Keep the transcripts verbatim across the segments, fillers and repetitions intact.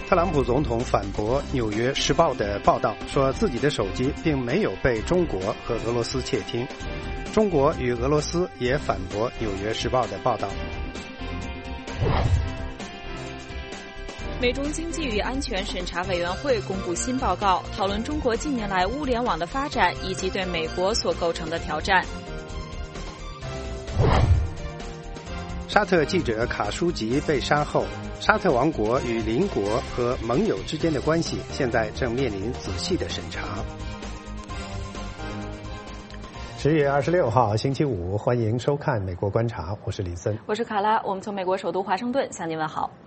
特朗普总统反驳《纽约时报》的报道，说自己的手机并没有被中国和俄罗斯窃听。中国与俄罗斯也反驳《纽约时报》的报道。 美中经济与安全审查委员会公布新报告，讨论中国近年来物联网的发展以及对美国所构成的挑战。 沙特记者卡舒吉被杀后，沙特王国与邻国和盟友之间的关系现在正面临仔细的审查。十月二十六号星期五，欢迎收看《美国观察》，我是李森， 我是卡拉，我们从美国首都华盛顿向您问好。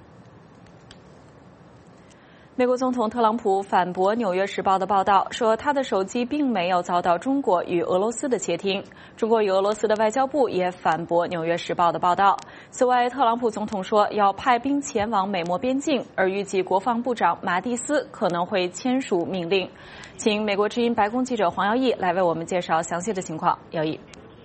美国总统特朗普反驳《纽约时报》的报道，说他的手机并没有遭到中国与俄罗斯的窃听。中国与俄罗斯的外交部也反驳《纽约时报》的报道。此外，特朗普总统说要派兵前往美墨边境，而预计国防部长马蒂斯可能会签署命令。请美国之音白宫记者黄耀义来为我们介绍详细的情况。耀义。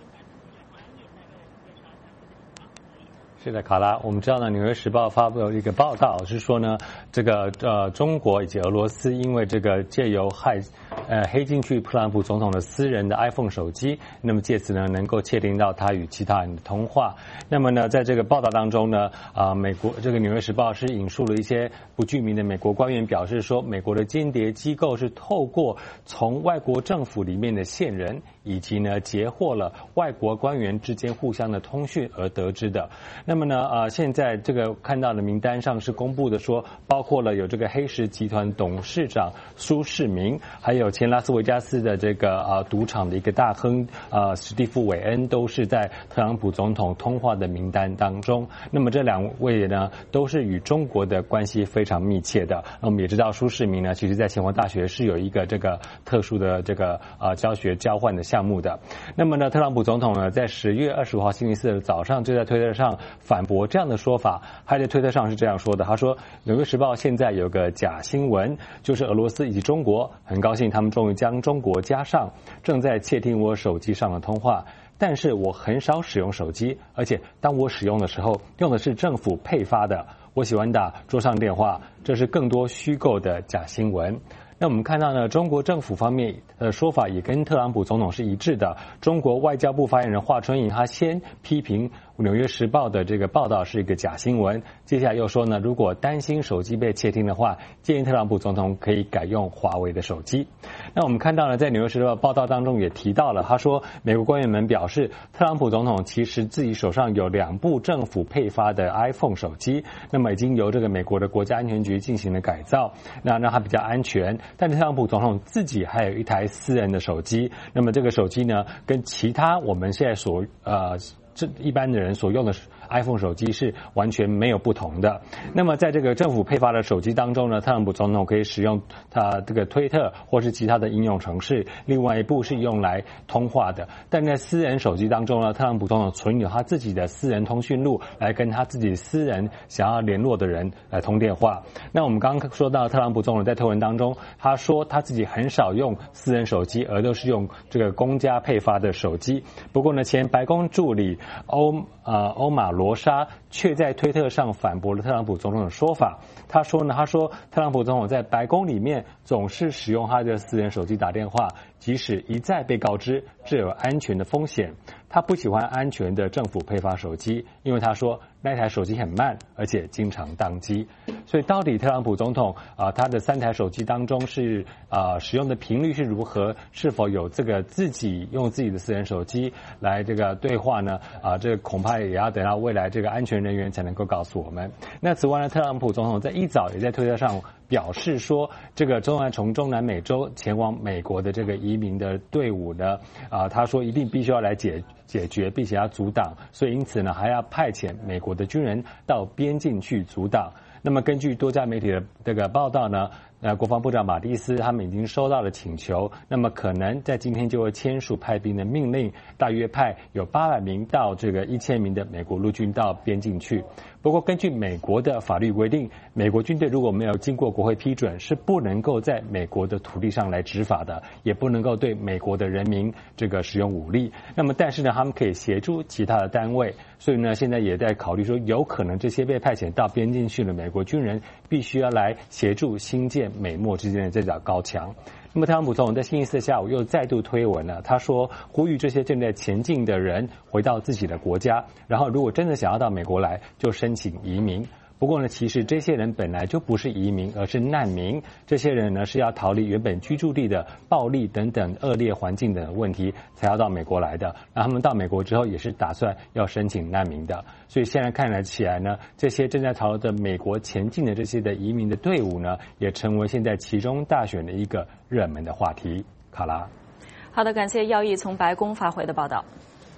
是的，卡拉，我们知道呢，《纽约时报》发布了一个报道，是说呢，这个呃，中国以及俄罗斯因为这个借由害呃黑进去特朗普总统的私人的 iPhone 手机，那么借此呢，能够窃听到他与其他人的通话。那么呢，在这个报道当中呢，啊、呃，美国这个《纽约时报》是引述了一些不具名的美国官员表示说，美国的间谍机构是透过从外国政府里面的线人，以及呢截获了外国官员之间互相的通讯而得知的。那么呢，呃，现在这个看到的名单上是公布的说，包括了有这个黑石集团董事长苏世民，还有前拉斯维加斯的这个呃赌场的一个大亨呃史蒂夫韦恩，都是在特朗普总统通话的名单当中。那么这两位呢，都是与中国的关系非常密切的。那我们也知道苏世民呢，其实在清华大学是有一个这个特殊的这个呃教学交换的项目的。那么呢，特朗普总统呢，在十月二十五号星期四的早上就在推特上反驳这样的说法。他在推特上是这样说的，他说《纽约时报》现在有个假新闻，就是俄罗斯以及中国，很高兴他们终于将中国加上，正在窃听我手机上的通话。但是我很少使用手机，而且当我使用的时候，用的是政府配发的。我喜欢打桌上电话，这是更多虚构的假新闻。那我们看到呢，中国政府方面的说法也跟特朗普总统是一致的。中国外交部发言人华春莹他先批评《纽约时报》的这个报道是一个假新闻，接下来又说呢，如果担心手机被窃听的话，建议特朗普总统可以改用华为的手机。那我们看到呢，在《纽约时报》报道当中也提到了，他说美国官员们表示，特朗普总统其实自己手上有两部政府配发的 iPhone 手机，那么已经由这个美国的国家安全局进行了改造，那让它比较安全。但是特朗普总统自己还有一台私人的手机，那么这个手机呢，跟其他我们现在所呃这一般的人所用的 iPhone 手机是完全没有不同的。那么在这个政府配发的手机当中呢，特朗普总统可以使用他这个推特或是其他的应用程式，另外一部是用来通话的。但在私人手机当中呢，特朗普总统存有他自己的私人通讯录，来跟他自己私人想要联络的人来通电话。那我们刚刚说到特朗普总统在推文当中，他说他自己很少用私人手机，而都是用这个公家配发的手机。不过呢，前白宫助理欧呃欧马罗莎却在推特上反驳了特朗普总统的说法。他说呢，他说特朗普总统在白宫里面总是使用他的私人手机打电话，即使一再被告知这有安全的风险。他不喜欢安全的政府配发手机，因为他说那台手机很慢，而且经常宕机。所以到底特朗普总统啊、呃，他的三台手机当中是啊、呃、使用的频率是如何？是否有这个自己用自己的私人手机来这个对话呢？啊、呃，这个恐怕也要等到未来这个安全人员才能够告诉我们。那此外呢，特朗普总统在一早也在推特上表示说，这个中南从中南美洲前往美国的这个移民的队伍呢，啊、呃，他说一定必须要来解解决，并且要阻挡，所以因此呢，还要派遣美国的军人到边境去阻挡。那么根据多家媒体的这个报道呢，呃，国防部长马蒂斯他们已经收到了请求，那么可能在今天就会签署派兵的命令，大约派有八百名到这个一千名的美国陆军到边境去。 不过根据美国的法律规定，美国军队如果没有经过国会批准，是不能够在美国的土地上来执法的，也不能够对美国的人民这个使用武力。那么但是呢，他们可以协助其他的单位，所以呢现在也在考虑说，有可能这些被派遣到边境去的美国军人必须要来协助兴建美墨之间的这条高墙。那么特朗普总统在星期四下午又再度推文了，他说呼吁这些正在前进的人回到自己的国家，然后如果真的想要到美国来，就申请移民。不过呢，其实这些人本来就不是移民，而是难民。这些人呢是要逃离原本居住地的暴力等等恶劣环境的问题，才要到美国来的。那他们到美国之后，也是打算要申请难民的。所以现在看来起来呢，这些正在朝着美国前进的这些的移民的队伍呢，也成为现在其中大选的一个热门的话题。卡拉， 好的，感谢耀义从白宫发回的报道。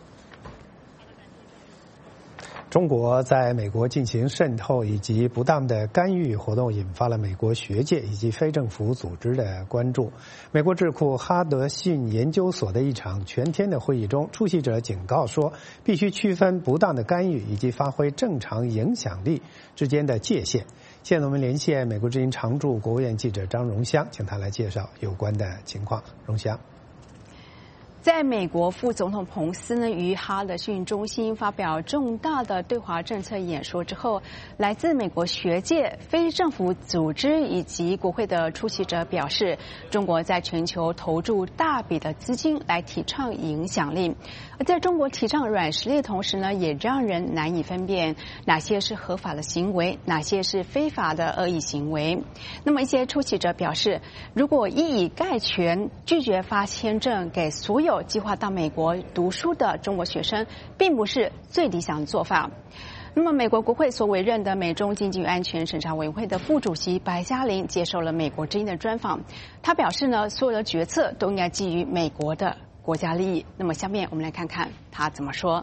中国在美国进行渗透以及不当的干预活动，引发了美国学界以及非政府组织的关注。美国智库哈德逊研究所的一场全天的会议中，出席者警告说，必须区分不当的干预以及发挥正常影响力之间的界限。现在我们连线美国之音常驻国务院记者张荣香，请他来介绍有关的情况。荣香。 在美国副总统彭斯呢于哈德逊中心发表重大的对华政策演说之后，来自美国学界、非政府组织以及国会的出席者表示，中国在全球投注大笔的资金来提倡影响力，而在中国提倡软实力的同时呢，也让人难以分辨哪些是合法的行为，哪些是非法的恶意行为。那么一些出席者表示，如果一以概全拒绝发签证给所有计划到美国读书的中国学生，并不是最理想的做法。那么美国国会所委任的美中经济与安全审查委员会的副主席白嘉玲接受了美国之音的专访，他表示呢，所有的决策都应该基于美国的国家利益。那么下面我们来看看他怎么说。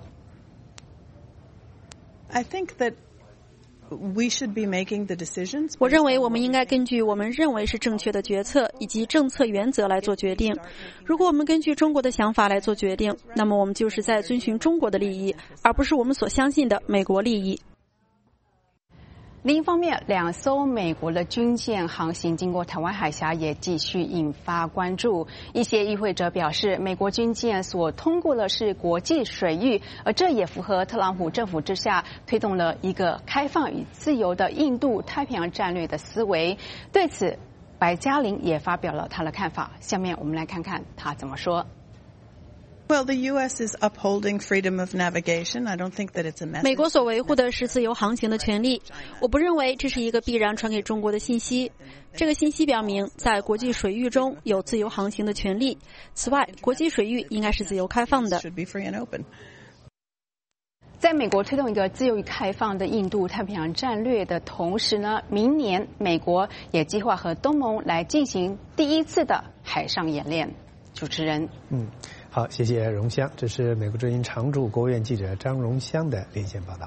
I think that we should be making the decisions. 我认为我们应该根据我们认为是正确的决策以及政策原则来做决定。如果我们根据中国的想法来做决定，那么我们就是在遵循中国的利益，而不是我们所相信的美国利益。 另一方面，两艘美国的军舰航行经过台湾海峡，也继续引发关注。一些与会者表示，美国军舰所通过的是国际水域，而这也符合特朗普政府之下推动了一个开放与自由的印度太平洋战略的思维。对此，白嘉玲也发表了他的看法。下面我们来看看他怎么说。 Well, the U S is upholding freedom of navigation. I don't think that it's a message. 美国所维护的是自由航行的权利，我不认为这是一个必然传给中国的信息。这个信息表明，在国际水域中有自由航行的权利。此外，国际水域应该是自由开放的。 Should be free and open. 在美国推动一个自由与开放的印度太平洋战略的同时呢，明年美国也计划和东盟来进行第一次的海上演练。主持人， 嗯。 好，谢谢荣香。这是美国之音常驻国务院记者张荣香的连线报道。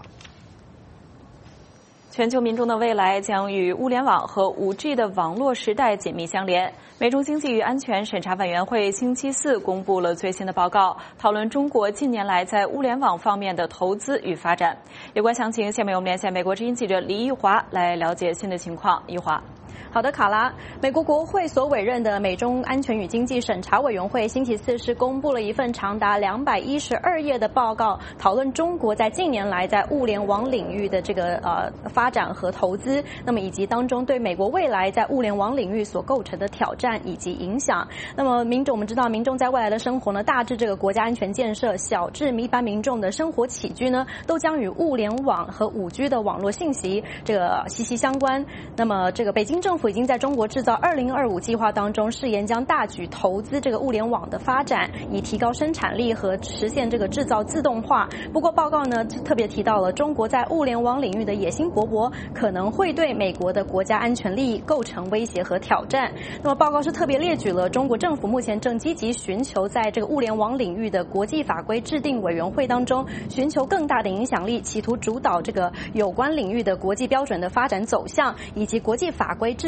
全球民众的未来将与物联网和 五 G 的网络时代紧密相连。美中经济与安全审查委员会星期四公布了最新的报告，讨论中国近年来在物联网方面的投资与发展。有关详情，下面我们连线美国之音记者李玉华来了解新的情况。玉华。 好的，卡拉。美国国会所委任的美中安全与经济审查委员会星期四是公布了一份长达两百一十二页的报告，讨论中国在近年来在物联网领域的这个呃发展和投资，那么以及当中对美国未来在物联网领域所构成的挑战以及影响。那么民众我们知道，民众在未来的生活呢，大至这个国家安全建设，小至一般民众的生活起居呢，都将与物联网和 五 G 的网络信息这个息息相关。那么这个北京政府 已经在中国制造二零二五计划当中誓言将大举投资这个物联网的发展，以提高生产力和实现这个制造自动化。不过报告呢特别提到了中国在物联网领域的野心勃勃，可能会对美国的国家安全利益构成威胁和挑战。那么报告是特别列举了中国政府目前正积极寻求在这个物联网领域的国际法规制定委员会当中寻求更大的影响力，企图主导这个有关领域的国际标准的发展走向，以及国际法规制定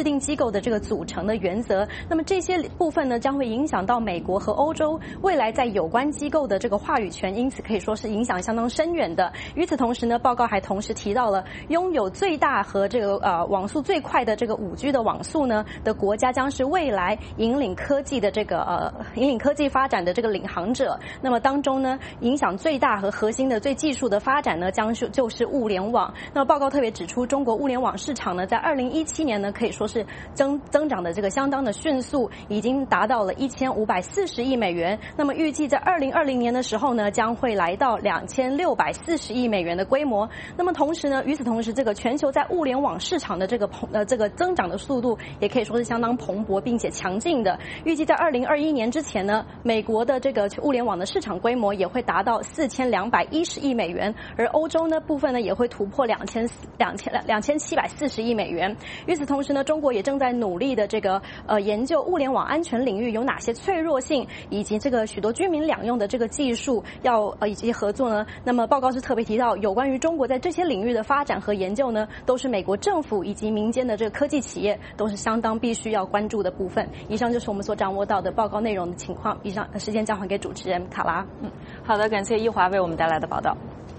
定机构的这个组成的原则。那么这些部分呢，将会影响到美国和欧洲未来在有关机构的这个话语权，因此可以说是影响相当深远的。与此同时呢，报告还同时提到了拥有最大和这个呃网速最快的这个五 G 的网速呢的国家将是未来引领科技的这个呃引领科技发展的这个领航者。那么当中呢，影响最大和核心的最技术的发展呢，将是就是物联网。那么报告特别指出，中国物联网市场呢，在二零一七年呢，可以说是增增长的这个相当的迅速，已经达到了一千五百四十亿美元。那么预计在二零二零年的时候呢，将会来到两千六百四十亿美元的规模。那么同时呢，与此同时，这个全球在物联网市场的这个蓬呃这个增长的速度，也可以说是相当蓬勃并且强劲的。预计在二零二一年之前呢，美国的这个物联网的市场规模也会达到四千两百一十亿美元，而欧洲呢部分呢也会突破两千两千两千七百四十亿美元。与此同时呢，中国也正在努力的这个呃研究物联网安全领域有哪些脆弱性，以及这个许多居民两用的这个技术要呃以及合作呢。那么报告是特别提到，有关于中国在这些领域的发展和研究呢，都是美国政府以及民间的这个科技企业都是相当必须要关注的部分。以上就是我们所掌握到的报告内容的情况。以上时间交还给主持人卡拉。 嗯，好的，感谢一华为我们带来的报道。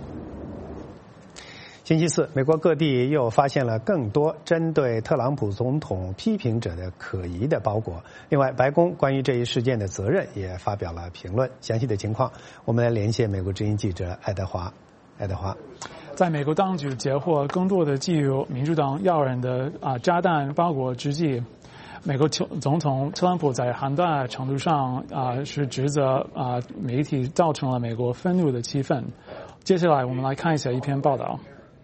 星期四，美国各地又发现了更多针对特朗普总统批评者的可疑的包裹。另外，白宫关于这一事件的责任也发表了评论。详细的情况，我们来连线美国之音记者爱德华。爱德华， 在美国当局截获更多的基于民主党要人的啊炸弹包裹之际，美国总统特朗普在很大程度上啊是指责啊媒体造成了美国愤怒的气氛。接下来我们来看一下一篇报道。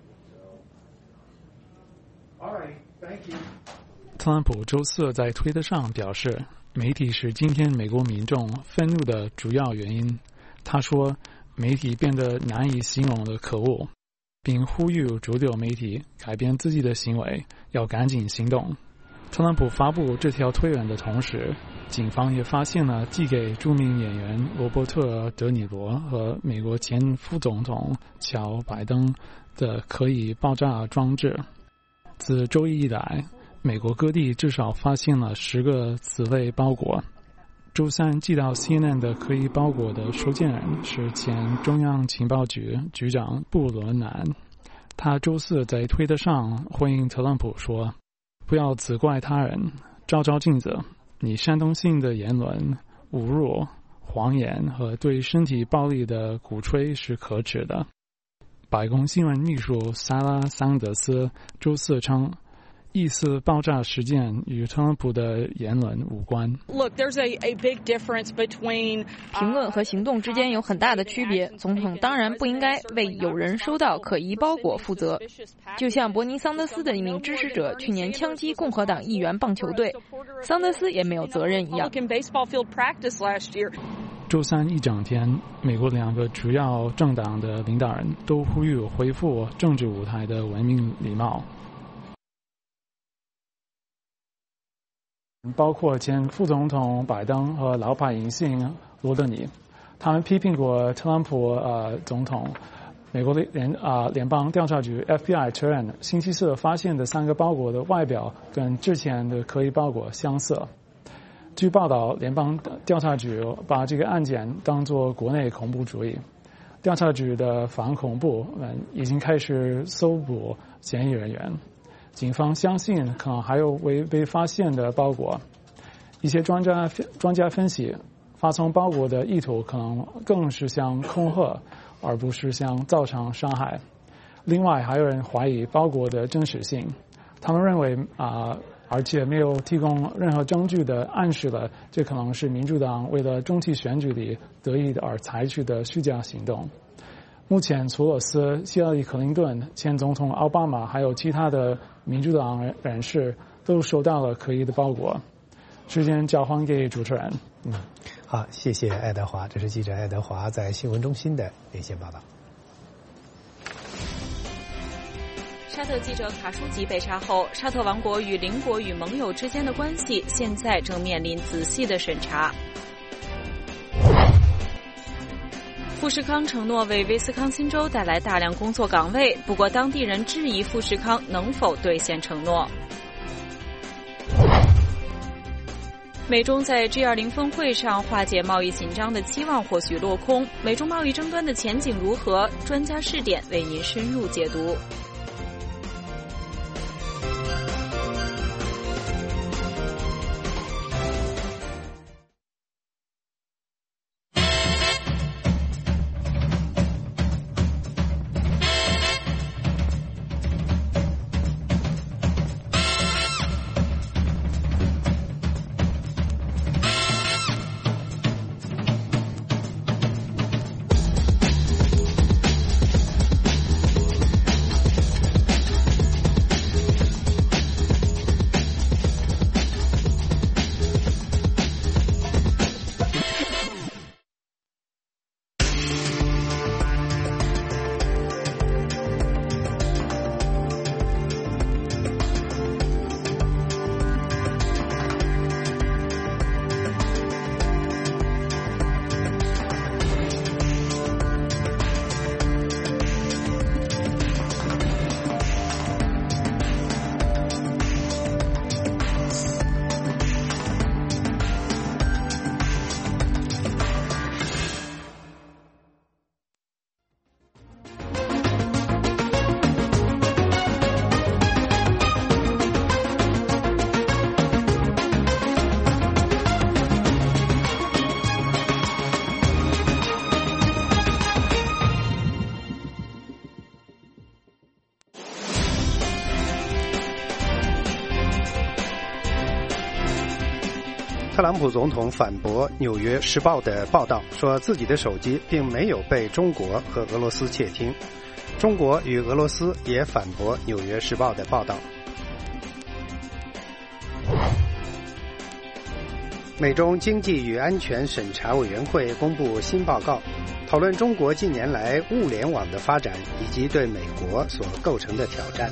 特朗普周四在推特上表示，媒体是今天美国民众愤怒的主要原因。他说，媒体变得难以形容的可恶，并呼吁主流媒体改变自己的行为，要赶紧行动。特朗普发布这条推文的同时，警方也发现了寄给著名演员罗伯特·德尼罗和美国前副总统乔·拜登的可疑爆炸装置。自周一以来，美国各地至少发现了十个此类包裹。周三寄到 C N N 的可疑包裹的收件人是前中央情报局局长布伦南。他周四在推特上回应特朗普说，不要责怪他人，照照镜子，你煽动性的言论、侮辱、谎言和对身体暴力的鼓吹是可耻的。白宫新闻秘书萨拉·桑德斯周四称，疑似爆炸事件与特朗普的言论无关。 评论和行动之间有很大的区别。总统当然不应该为有人收到可疑包裹负责，就像伯尼·桑德斯的一名支持者去年枪击共和党议员棒球队，桑德斯也没有责任一样。 周三一整天，美国两个主要政党的领导人都呼吁恢复政治舞台的文明礼貌。包括前副总统拜登和老牌影星罗德尼，他们批评过特朗普呃总统。美国的联啊、呃、联邦调查局 F B I 承认，星期四发现的三个包裹的外表跟之前的可疑包裹相似。据报道，联邦调查局把这个案件当作国内恐怖主义。调查局的反恐部门已经开始搜捕嫌疑人员。警方相信可能还有未被发现的包裹。一些专家专家分析，发送包裹的意图可能更是想恐吓，而不是想造成伤害。另外，还有人怀疑包裹的真实性，他们认为啊、呃，而且没有提供任何证据的暗示了这可能是民主党为了中期选举里得意而采取的虚假行动。目前，索罗斯、希拉里·克林顿、前总统奥巴马还有其他的民主党人士都收到了可疑的包裹。时间交还给主持人。 嗯，好，谢谢爱德华，这是记者爱德华在新闻中心的连线报道。 沙特记者卡舒吉被杀后，沙特王国与邻国与盟友之间的关系现在正面临仔细的审查。富士康承诺为威斯康辛州带来大量工作岗位，不过当地人质疑富士康能否兑现承诺。 美中在 G 二十 峰会上化解贸易紧张的期望或许落空，美中贸易争端的前景如何？专家视点为您深入解读。 特朗普总统反驳《纽约时报》的报道，说自己的手机并没有被中国和俄罗斯窃听。中国与俄罗斯也反驳《纽约时报》的报道。美中经济与安全审查委员会公布新报告，讨论中国近年来物联网的发展以及对美国所构成的挑战。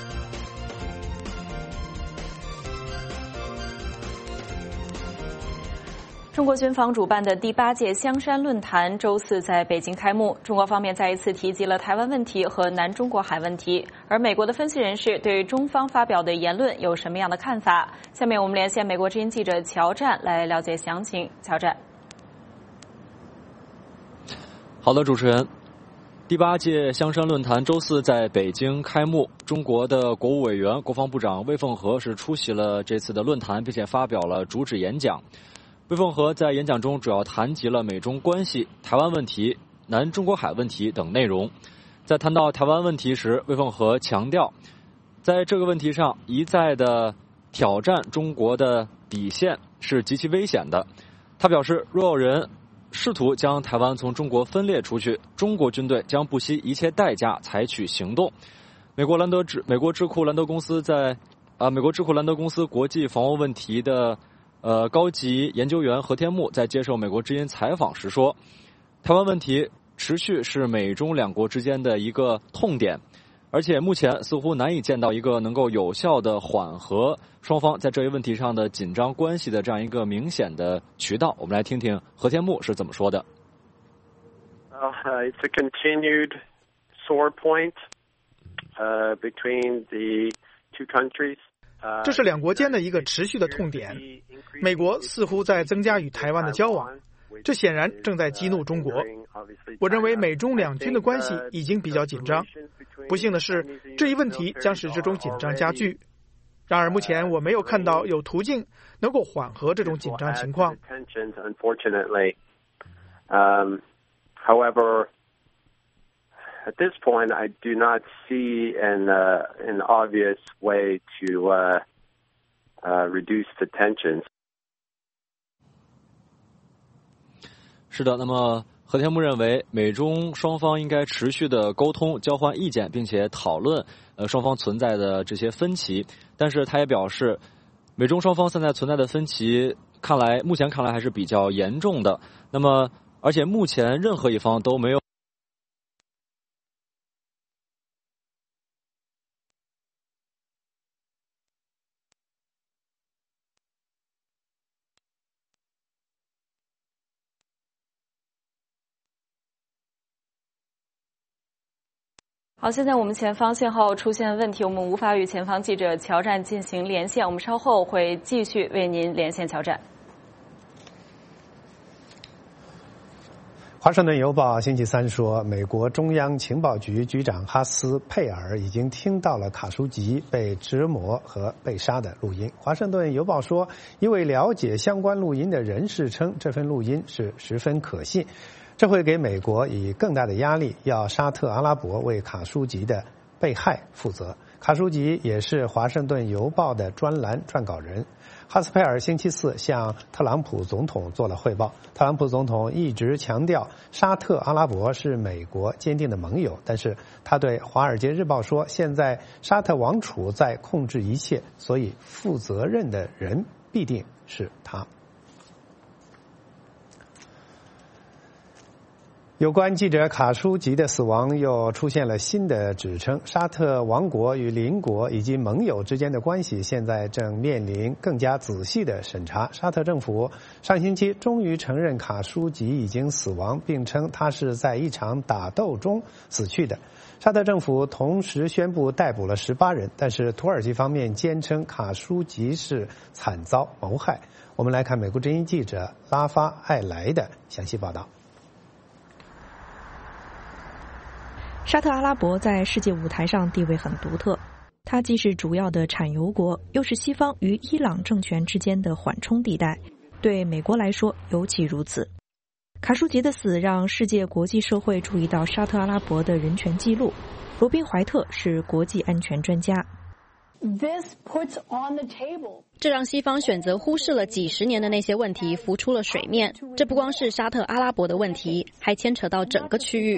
中国军方主办的第八届香山论坛周四在北京开幕，中国方面再一次提及了台湾问题和南中国海问题，而美国的分析人士对中方发表的言论有什么样的看法？下面我们连线美国之音记者乔战来了解详情。乔战。 好的，主持人。第八届香山论坛周四在北京开幕，中国的国务委员、国防部长魏凤和是出席了这次的论坛，并且发表了主旨演讲。魏凤和在演讲中主要谈及了美中关系、台湾问题、南中国海问题等内容。在谈到台湾问题时，魏凤和强调，在这个问题上一再的挑战中国的底线是极其危险的。他表示，若有人试图将台湾从中国分裂出去，中国军队将不惜一切代价采取行动。美国兰德智美国智库兰德公司在啊，美国智库兰德公司国际防务问题的呃，高级研究员何天木在接受美国之音采访时说，台湾问题持续是美中两国之间的一个痛点，而且目前似乎难以见到一个能够有效的缓和双方在这一问题上的紧张关系的这样一个明显的渠道。我们来听听何天木是怎么说的。 Uh, it's a continued sore point uh, between the two countries. 这是两国间的一个持续的痛点，美国似乎在增加与台湾的交往，这显然正在激怒中国。我认为美中两军的关系已经比较紧张，不幸的是，这一问题将使这种紧张加剧。然而目前我没有看到有途径能够缓和这种紧张情况。 Um, however, at this point, I do not see an uh, an obvious way to uh, uh, reduce the tensions. 是的，那么何天木认为，美中双方应该持续的沟通、交换意见，并且讨论呃双方存在的这些分歧。但是他也表示，美中双方现在存在的分歧，看来目前看来还是比较严重的。那么，而且目前任何一方都没有。 好，现在我们前方信号出现问题，我们无法与前方记者乔战进行连线，我们稍后会继续为您连线乔战。 华盛顿邮报星期三说，美国中央情报局局长哈斯佩尔已经听到了卡舒吉被折磨和被杀的录音。华盛顿邮报说，一位了解相关录音的人士称，这份录音是十分可信，这会给美国以更大的压力，要沙特阿拉伯为卡舒吉的被害负责。卡舒吉也是华盛顿邮报的专栏撰稿人。哈斯佩尔星期四向特朗普总统做了汇报。特朗普总统一直强调沙特阿拉伯是美国坚定的盟友，但是他对《华尔街日报》说，现在沙特王储在控制一切，所以负责任的人必定是他。有关记者卡舒吉的死亡又出现了新的指称，沙特王国与邻国以及盟友之间的关系现在正面临更加仔细的审查。沙特政府上星期终于承认卡舒吉已经死亡，并称他是在一场打斗中死去的。沙特政府同时宣布逮捕了十八人，但是土耳其方面坚称卡舒吉是惨遭谋害。我们来看美国之音记者拉发艾莱的详细报道。 沙特阿拉伯在世界舞台上地位很独特，它既是主要的产油国，又是西方与伊朗政权之间的缓冲地带，对美国来说尤其如此。卡舒吉的死让世界国际社会注意到沙特阿拉伯的人权记录。罗宾·怀特是国际安全专家。 这让西方选择忽视了几十年的那些问题浮出了水面。这不光是沙特阿拉伯的问题，还牵扯到整个区域。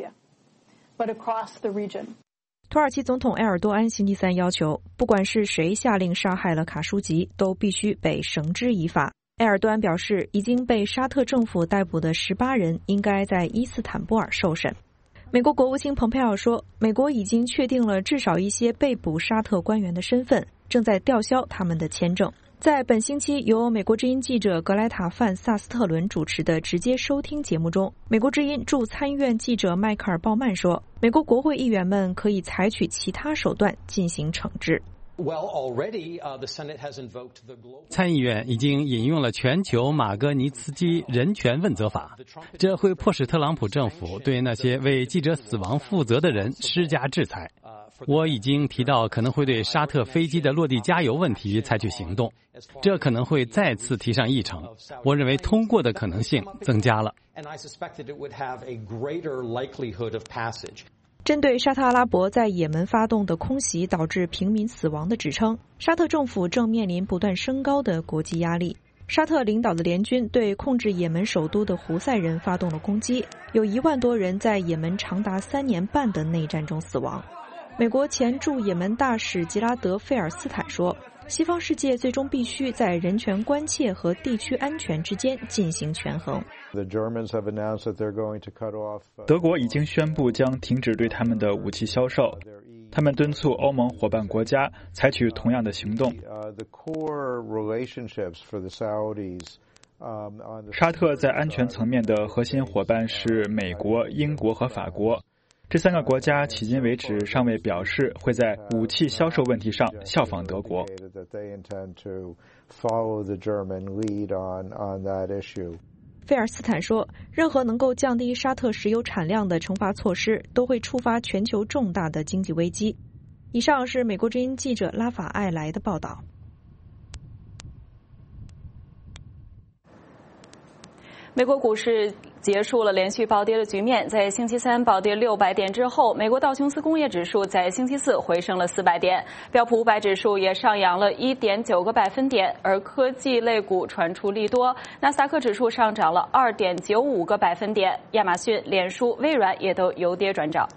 土耳其总统埃尔多安星期三要求，不管是谁下令杀害了卡舒吉，都必须被绳之以法。埃尔多安表示，已经被沙特政府逮捕的十八人应该在伊斯坦布尔受审。美国国务卿蓬佩奥说，美国已经确定了至少一些被捕沙特官员的身份，正在吊销他们的签证。在本星期由美国之音记者格莱塔·范萨斯特伦主持的直接收听节目中，美国之音驻参议院记者迈克尔·鲍曼说，美国国会议员们可以采取其他手段进行惩治。 参议院已经引用了全球马格尼茨基人权问责法，这会迫使特朗普政府对那些为记者死亡负责的人施加制裁。我已经提到可能会对沙特飞机的落地加油问题采取行动，这可能会再次提上议程。我认为通过的可能性增加了。 针对沙特阿拉伯在也门发动的空袭导致平民死亡的指称，沙特政府正面临不断升高的国际压力。沙特领导的联军对控制也门首都的胡塞人发动了攻击，有一万多人在也门长达三年半的内战中死亡。美国前驻也门大使吉拉德·费尔斯坦说，西方世界最终必须在人权关切和地区安全之间进行权衡。 德国已经宣布将停止对他们的武器销售，他们敦促欧盟伙伴国家采取同样的行动。沙特在安全层面的核心伙伴是美国、英国和法国。这三个国家迄今为止尚未表示会在武器销售问题上效仿德国。 费尔斯坦说，任何能够降低沙特石油产量的惩罚措施都会触发全球重大的经济危机。以上是美国之音记者拉法艾莱的报道。 美国股市结束了连续暴跌的局面，在星期三暴跌六百点之后，美国道琼斯工业指数在星期四回升了四百点，标普五百指数也上扬了 一点九个百分点，而科技类股传出利多，纳斯达克指数上涨了 二点九五个百分点，亚马逊、脸书、微软也都由跌转涨。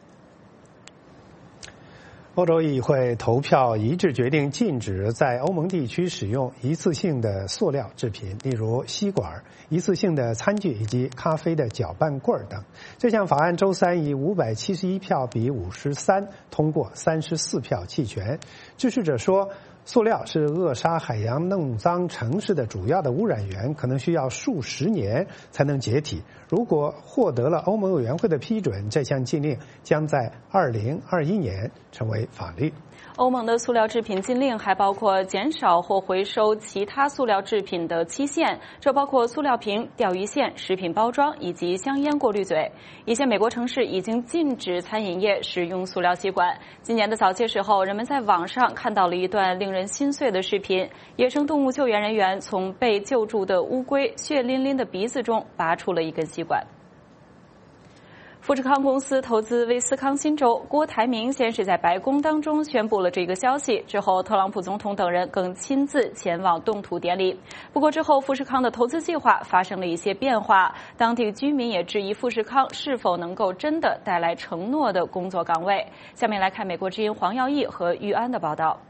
欧洲议会投票一致决定禁止在欧盟地区使用一次性的塑料制品，例如吸管、一次性的餐具以及咖啡的搅拌棍等。这项法案周三以五百七十一票比五十三通过，三十四票弃权。支持者说， 塑料是扼杀海洋、弄脏城市的主要的污染源，可能需要数十年才能解体。如果获得了欧盟委员会的批准，这项禁令将在二零二一年成为法律。 欧盟的塑料制品禁令还包括减少或回收其他塑料制品的期限，这包括塑料瓶、钓鱼线、食品包装以及香烟过滤嘴。一些美国城市已经禁止餐饮业使用塑料吸管。今年的早些时候，人们在网上看到了一段令人心碎的视频：野生动物救援人员从被救助的乌龟血淋淋的鼻子中拔出了一根吸管。富士康公司投资威斯康星州，郭台铭先是在白宫当中宣布了这个消息，之后特朗普总统等人更亲自前往动土典礼。不过之后富士康的投资计划发生了一些变化，当地居民也质疑富士康是否能够真的带来承诺的工作岗位。下面来看美国之音黄耀义和玉安的报道。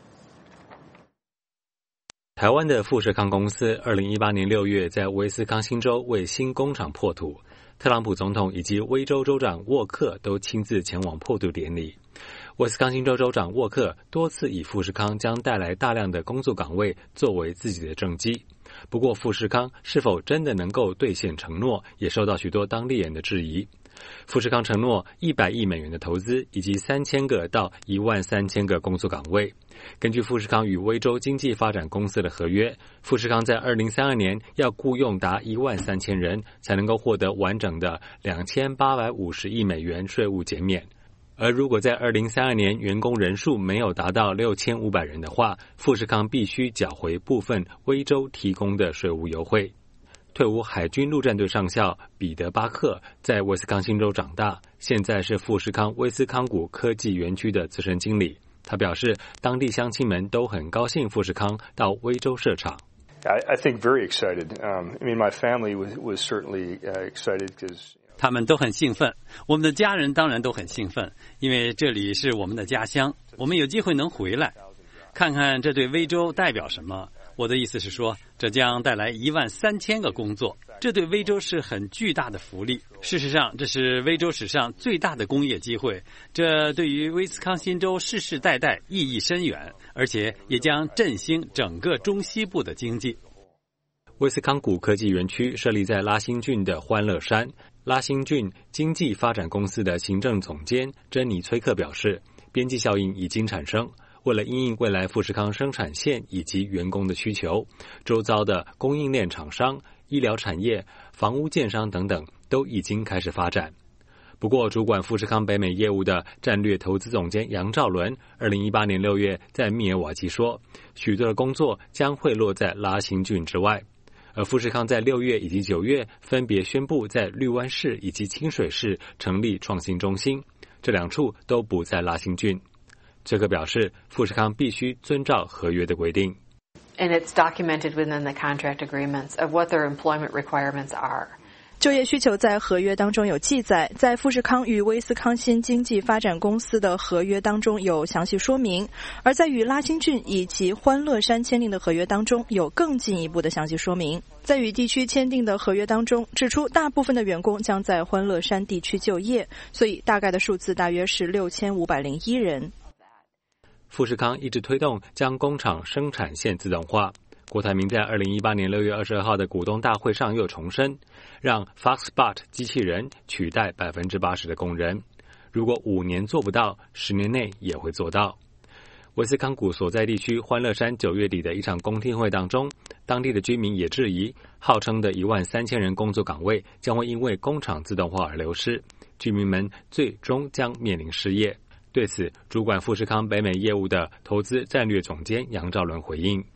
台湾的富士康公司二零一八年六月在威斯康星州为新工厂破土，特朗普总统以及威州州长沃克都亲自前往破土典礼。威斯康星州州长沃克多次以富士康将带来大量的工作岗位作为自己的政绩。不过富士康是否真的能够兑现承诺，也受到许多当地人的质疑。富士康承诺一百亿美元的投资以及三千个到一万三千个工作岗位。根据富士康与威州经济发展公司的合约，富士康在二零三二年要雇用达一万三千人，才能够获得完整的两千八百五十亿美元税务减免。而如果在二零三二年员工人数没有达到六千五百人的话，富士康必须缴回部分威州提供的税务优惠。退伍海军陆战队上校彼得巴克在威斯康星州长大，现在是富士康威斯康谷科技园区的资深经理。他表示，当地乡亲们都很高兴富士康到威州设厂。 I, I think very excited. Um, I mean, my family was, was certainly uh, excited because. 他们都很兴奋，我们的家人当然都很兴奋，因为这里是我们的家乡，我们有机会能回来，看看这对威州代表什么。我的意思是说，这将带来一万三千个工作，这对威州是很巨大的福利。事实上，这是威州史上最大的工业机会，这对于威斯康星州世世代代意义深远，而且也将振兴整个中西部的经济。 威斯康谷科技园区设立在拉辛郡的欢乐山。拉辛郡经济发展公司的行政总监珍妮崔克表示，边际效应已经产生。为了因应未来富士康生产线以及员工的需求，周遭的供应链厂商、医疗产业、房屋建商等等都已经开始发展。不过，主管富士康北美业务的战略投资总监杨兆伦，二零一八年六月在密尔瓦基说，许多的工作将会落在拉辛郡之外。而富士康在六月以及九月分别宣布在绿湾市以及清水市成立创新中心，这两处都不在拉辛郡。这个表示，富士康必须遵照合约的规定。 And it's documented within the contract agreements of what their employment requirements are. 就业需求在合约当中有记载，在富士康与威斯康星经济发展公司的合约当中有详细说明，而在与拉辛郡以及欢乐山签订的合约当中有更进一步的详细说明。在与地区签订的合约当中指出，大部分的员工将在欢乐山地区就业，所以大概的数字大约是六千五百零一人。 富士康一直推动将工厂生产线自动化。郭台铭在二零一八年六月二十二号的股东大会上又重申，让 Foxbot 机器人取代百分之八十的工人。如果五年做不到，十年内也会做到。威斯康谷所在地区欢乐山九月底的一场公听会当中，当地的居民也质疑，号称的一万三千人工作岗位将会因为工厂自动化而流失，居民们最终将面临失业。对此，主管富士康北美业务的投资战略总监杨兆伦回应，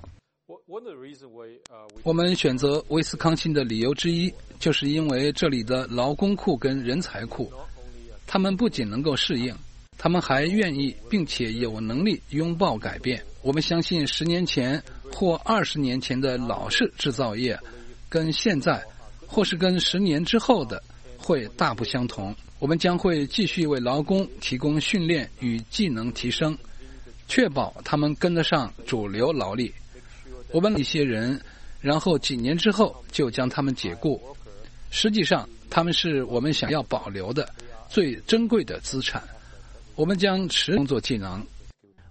我们选择威斯康星的理由之一，就是因为这里的劳工库跟人才库，他们不仅能够适应，他们还愿意并且有能力拥抱改变。我们相信十年前或二十年前的老式制造业，跟现在或是跟十年之后的会大不相同。我们将会继续为劳工提供训练与技能提升，确保他们跟得上主流劳力。我们一些人，然后几年之后就将他们解雇。实际上，他们是我们想要保留的最珍贵的资产。我们将持工作技能。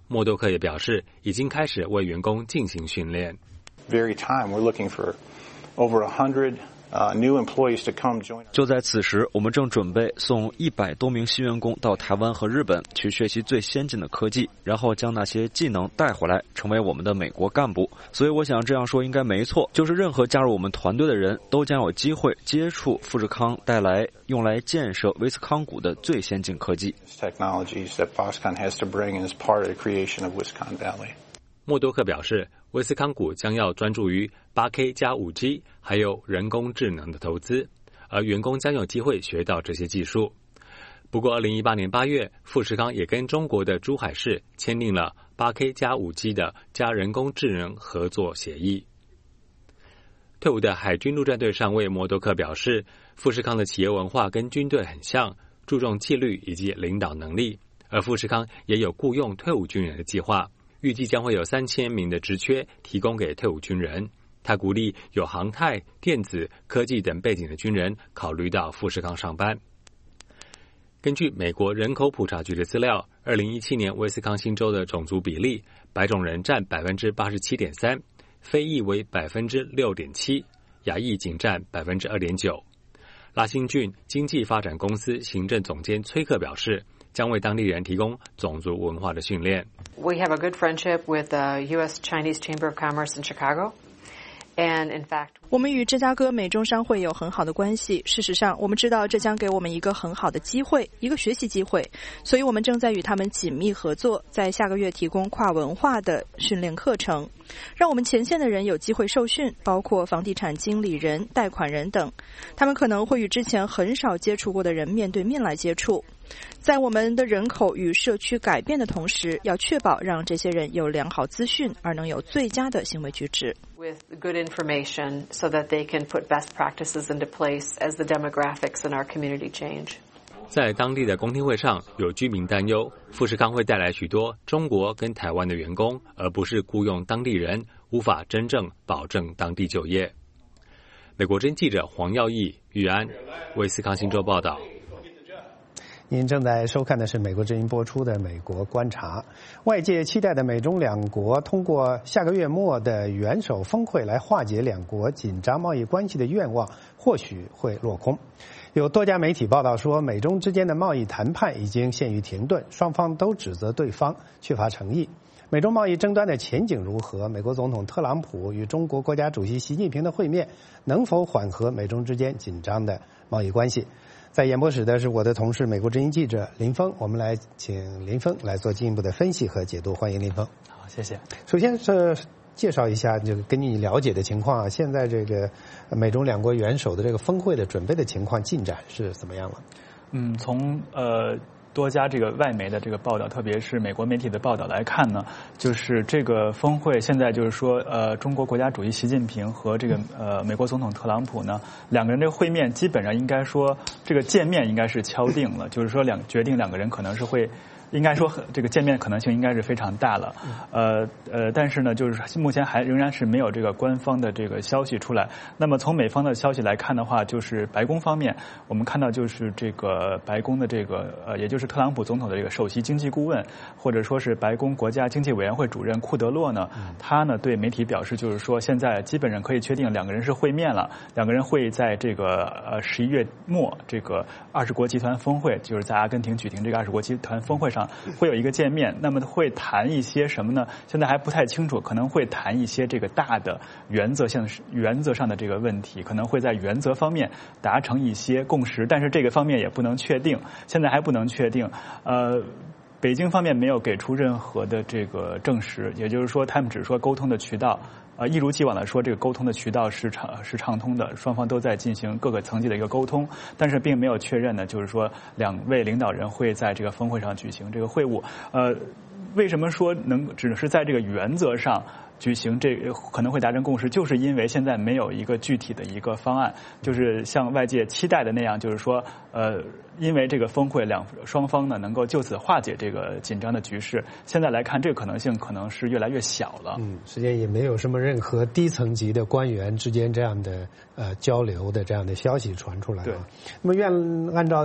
默多克也表示，已经开始为员工进行训练。 Very time we're looking for over a hundred Uh, new employees to come join. 就在此时，我们正准备送一百多名新员工到台湾和日本去学习最先进的科技，然后将那些技能带回来，成为我们的美国干部。所以我想这样说应该没错，就是任何加入我们团队的人都将有机会接触富士康带来用来建设威斯康谷的最先进科技。 Technologies that Foxconn has to bring as part of the creation of Wisconsin Valley. 默多克表示，威斯康谷将要专注于 八 K 加 五 G 还有人工智能的投资，而员工将有机会学到这些技术。不过二零一八年八月，富士康也跟中国的珠海市签订了 八 K 加 五 G 的加人工智能合作协议。退伍的海军陆战队上尉默多克表示，富士康的企业文化跟军队很像，注重纪律以及领导能力，而富士康也有雇佣退伍军人的计划，预计将会有三千名的职缺提供给退伍军人。他鼓励有航太、电子、科技等背景的军人考虑到富士康上班。根据美国人口普查局的资料，二零一七年威斯康星州的种族比例，白种人占 百分之八十七点三， 非裔为 百分之六点七， 亚裔仅占 百分之二点九。拉辛郡经济发展公司行政总监崔克表示，将为当地人提供种族文化的训练。 We have a good friendship with the U S Chinese Chamber of Commerce in Chicago. And in fact, 我们与芝加哥美中商会有很好的关系。事实上，我们知道这将给我们一个很好的机会，一个学习机会，所以我们正在与他们紧密合作，在下个月提供跨文化的训练课程，让我们前线的人有机会受训，包括房地产经理人、贷款人等。他们可能会与之前很少接触过的人面对面来接触。在我们的人口与社区改变的同时，要确保让这些人有良好资讯，而能有最佳的行为举止。 With good information so that they can put best practices into place as the demographics in our community change. 在当地的公听会上，有居民担忧富士康会带来许多中国跟台湾的员工，而不是雇用当地人，无法真正保证当地就业。美国之音记者黄耀义、玉安，威斯康星州报道。 您正在收看的是美国之音播出的《美国观察》。外界期待的美中两国通过下个月末的元首峰会来化解两国紧张贸易关系的愿望，或许会落空。有多家媒体报道说，美中之间的贸易谈判已经陷于停顿，双方都指责对方缺乏诚意。美中贸易争端的前景如何？美国总统特朗普与中国国家主席习近平的会面能否缓和美中之间紧张的贸易关系？在演播室的是我的同事美国之音记者林峰，我们来请林峰来做进一步的分析和解读。欢迎林峰。 好，谢谢。 首先是介绍一下，这个根据你了解的情况啊，现在这个美中两国元首的这个峰会的准备的情况进展是怎么样了？ 嗯，从呃。多家这个外媒的这个报道，特别是美国媒体的报道来看呢，就是这个峰会现在就是说，呃，中国国家主席习近平和这个呃美国总统特朗普呢，两个人这个会面基本上应该说这个见面应该是敲定了，就是说两决定两个人可能是会。应该说，这个见面可能性应该是非常大了，呃呃，但是呢，就是目前还仍然是没有这个官方的这个消息出来。那么从美方的消息来看的话，就是白宫方面，我们看到就是这个白宫的这个呃，也就是特朗普总统的这个首席经济顾问，或者说是白宫国家经济委员会主任库德洛呢，他呢对媒体表示，就是说现在基本上可以确定两个人是会面了，两个人会在这个呃十一月末这个二十国集团峰会，就是在阿根廷举行这个二十国集团峰会上。会有一个见面，那么会谈一些什么呢？现在还不太清楚，可能会谈一些这个大的原则性、原则上的这个问题，可能会在原则方面达成一些共识，但是这个方面也不能确定，现在还不能确定。呃，北京方面没有给出任何的这个证实，也就是说，他们只说沟通的渠道。呃，一如既往的说，这个沟通的渠道是畅是畅通的，双方都在进行各个层级的一个沟通，但是并没有确认呢，就是说两位领导人会在这个峰会上举行这个会晤。呃，为什么说能只是在这个原则上举行这个可能会达成共识，就是因为现在没有一个具体的一个方案，就是像外界期待的那样，就是说，呃，因为这个峰会两双方呢能够就此化解这个紧张的局势，现在来看这个可能性可能是越来越小了。 嗯，实际上也没有什么任何低层级的官员之间这样的呃交流的这样的消息传出来。对，那么愿按照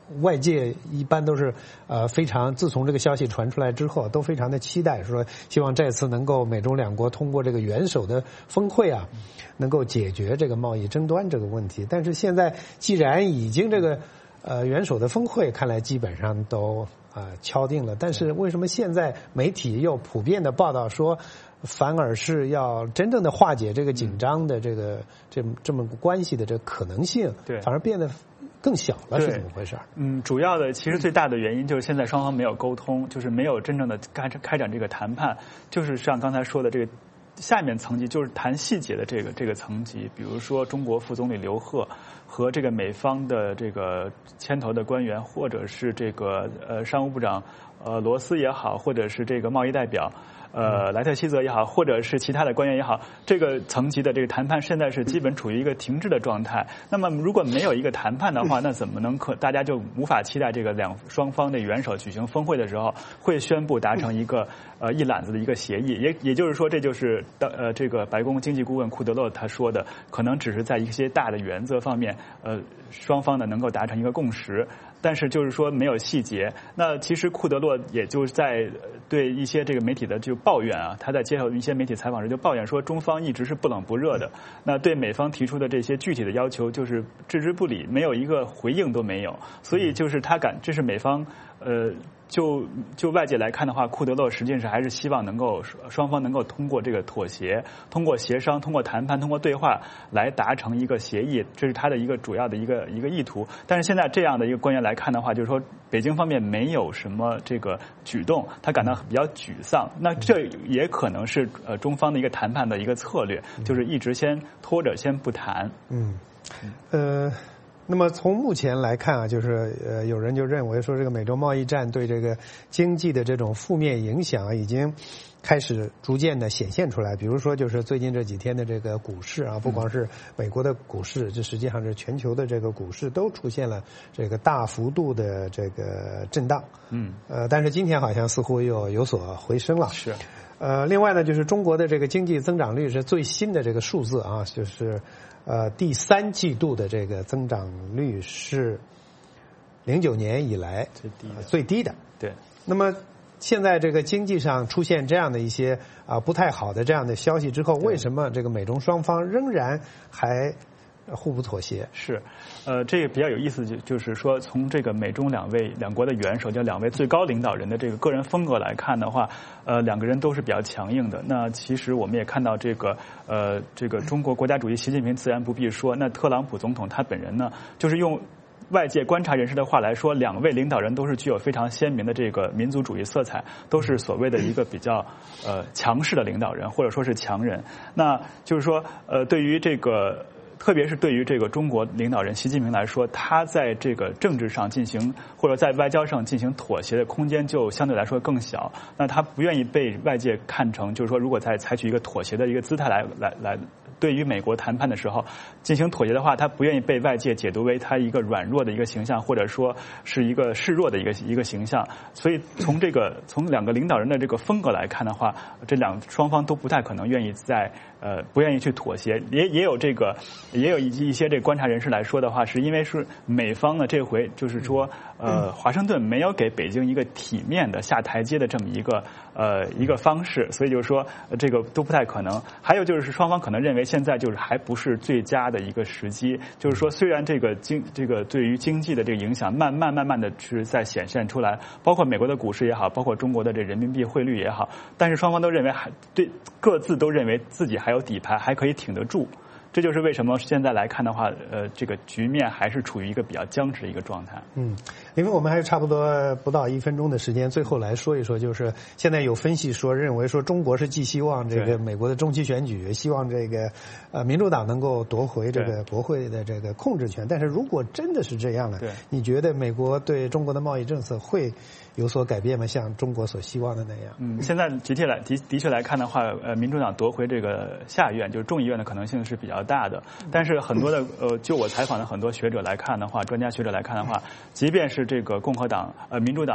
外界一般都是呃非常，自从这个消息传出来之后，都非常的期待，说希望这次能够美中两国通过这个元首的峰会啊，能够解决这个贸易争端这个问题。但是现在既然已经这个呃元首的峰会看来基本上都啊、呃、敲定了，但是为什么现在媒体又普遍的报道说，反而是要真正的化解这个紧张的这个这这么关系的这个可能性， 对， 反而变得更小了，是怎么回事？ 嗯，主要的其实最大的原因就是现在双方没有沟通，就是没有真正的开开展这个谈判，就是像刚才说的这个下面层级，就是谈细节的这个这个层级，比如说中国副总理刘鹤和这个美方的这个牵头的官员，或者是这个呃商务部长呃罗斯也好，或者是这个贸易代表。呃，莱特希泽也好，或者是其他的官员也好，这个层级的这个谈判现在是基本处于一个停滞的状态。那么如果没有一个谈判的话，那怎么能可大家就无法期待这个两双方的元首举行峰会的时候会宣布达成一个呃一揽子的一个协议？也也就是说，这就是呃这个白宫经济顾问库德洛他说的，可能只是在一些大的原则方面，呃双方呢能够达成一个共识。但是就是说没有细节。那其实库德洛也就是在对一些这个媒体的就抱怨啊，他在接受一些媒体采访时就抱怨说，中方一直是不冷不热的，那对美方提出的这些具体的要求就是置之不理，没有一个回应都没有。所以就是他感这是美方呃。就就外界来看的话，库德洛实际上还是希望能够双方能够通过这个妥协、通过协商、通过谈判、通过对话来达成一个协议，这是他的一个主要的一个一个意图。但是现在这样的一个官员来看的话，就是说北京方面没有什么这个举动，他感到比较沮丧。那这也可能是呃中方的一个谈判的一个策略，就是一直先拖着，先不谈。 嗯，呃。那么从目前来看啊，就是呃，有人就认为说，这个美洲贸易战对这个经济的这种负面影响啊，已经开始逐渐的显现出来。比如说，就是最近这几天的这个股市啊，不光是美国的股市，这实际上是全球的这个股市都出现了这个大幅度的这个震荡。 嗯， 呃，但是今天好像似乎又有所回升了。 是。 呃，另外呢，就是中国的这个经济增长率是最新的这个数字啊，就是呃第三季度的这个增长率是零九年以来最低的。 最低的。 对。 那么现在这个经济上出现这样的一些啊不太好的这样的消息之后，为什么这个美中双方仍然还互不妥协？ 是，呃，这个比较有意思，就就是说，从这个美中两位两国的元首，就两位最高领导人的这个个人风格来看的话，呃，两个人都是比较强硬的。那其实我们也看到这个，呃，这个中国国家主席习近平自然不必说，那特朗普总统他本人呢，就是用外界观察人士的话来说，两位领导人都是具有非常鲜明的这个民族主义色彩，都是所谓的一个比较呃强势的领导人，或者说是强人。那就是说，呃，对于这个。特别是对于这个中国领导人习近平来说，他在这个政治上进行或者在外交上进行妥协的空间就相对来说更小。那他不愿意被外界看成，就是说，如果在采取一个妥协的一个姿态来来来，对于美国谈判的时候进行妥协的话，他不愿意被外界解读为他一个软弱的一个形象，或者说是一个示弱的一个一个形象。所以从这个从两个领导人的这个风格来看的话，这两双方都不太可能愿意在呃不愿意去妥协。也也有这个。也有一一些这观察人士来说的话，是因为是美方呢这回就是说，呃，华盛顿没有给北京一个体面的下台阶的这么一个呃一个方式，所以就是说这个都不太可能。还有就是双方可能认为现在就是还不是最佳的一个时机，就是说虽然这个经这个对于经济的这个影响慢慢慢慢的是在显现出来，包括美国的股市也好，包括中国的这人民币汇率也好，但是双方都认为还对各自都认为自己还有底牌，还可以挺得住。这就是为什么现在来看的话，呃，这个局面还是处于一个比较僵持的一个状态。 嗯，因为我们还有差不多不到一分钟的时间，最后来说一说，就是现在有分析说，认为说中国是寄希望这个美国的中期选举，希望这个呃民主党能够夺回这个国会的这个控制权。但是如果真的是这样了，你觉得美国对中国的贸易政策会有所改变吗？像中国所希望的那样？ 嗯，现在的确来的的确来看的话，呃，民主党夺回这个下院，就是众议院的可能性是比较大的。但是很多的呃，就我采访的很多学者来看的话，专家学者来看的话，即便是这个共和党呃民主党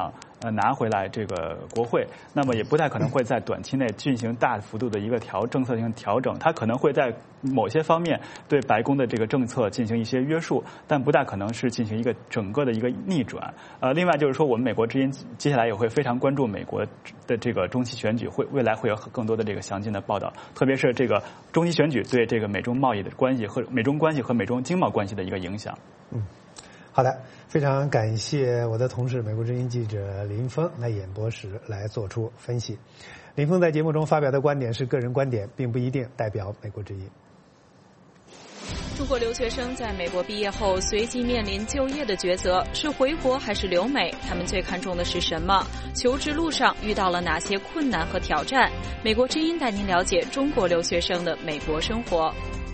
呃拿回来这个国会，那么也不太可能会在短期内进行大幅度的一个调政策进行调整，它可能会在某些方面对白宫的这个政策进行一些约束，但不大可能是进行一个整个的一个逆转。呃，另外就是说，我们美国之音接下来也会非常关注美国的这个中期选举，会未来会有更多的这个详尽的报道，特别是这个中期选举对这个美中贸易的关系和美中关系和美中经贸关系的一个影响。 嗯，好的，非常感谢我的同事美国之音记者林峰来演播时来做出分析。林峰在节目中发表的观点是个人观点，并不一定代表美国之音。 中国留学生在美国毕业后随即面临就业的抉择，是回国还是留美？他们最看重的是什么？求职路上遇到了哪些困难和挑战？美国之音带您了解中国留学生的美国生活。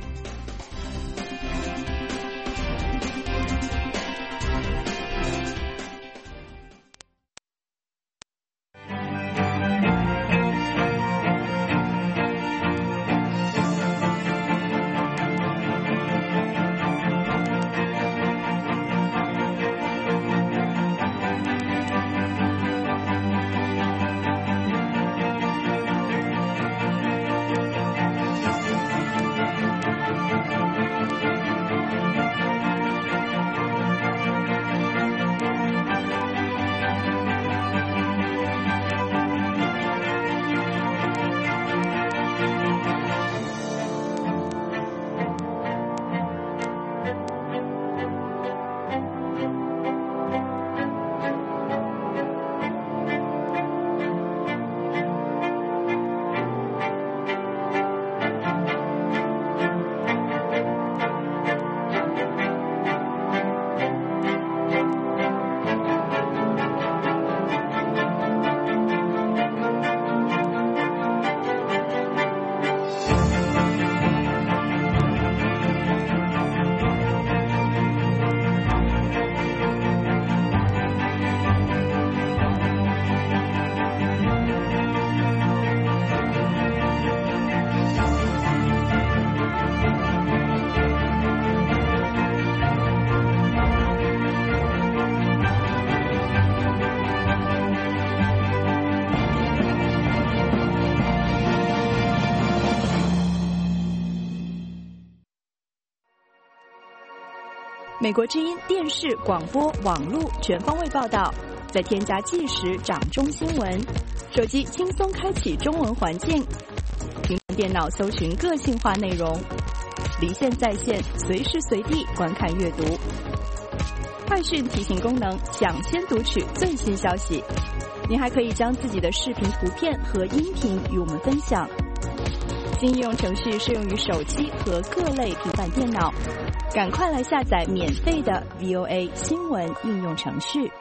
美国之音电视、广播、网络全方位报道，再添加即时掌中新闻，手机轻松开启中文环境，平板电脑搜寻个性化内容，离线在线，随时随地观看阅读。快讯提醒功能，抢先读取最新消息。您还可以将自己的视频、图片和音频与我们分享。新应用程序适用于手机和各类平板电脑，赶快来下载免费的 V O A 新闻应用程序。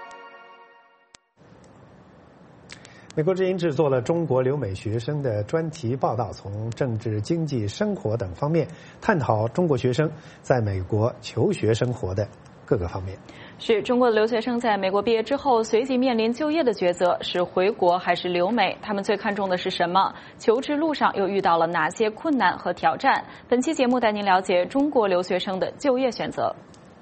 美国之音制作了中国留美学生的专题报道，从政治、经济、生活等方面探讨中国学生在美国求学生活的各个方面。 是中国的留学生在美国毕业之后随即面临就业的抉择，是回国还是留美？他们最看重的是什么？求职路上又遇到了哪些困难和挑战？本期节目带您了解中国留学生的就业选择。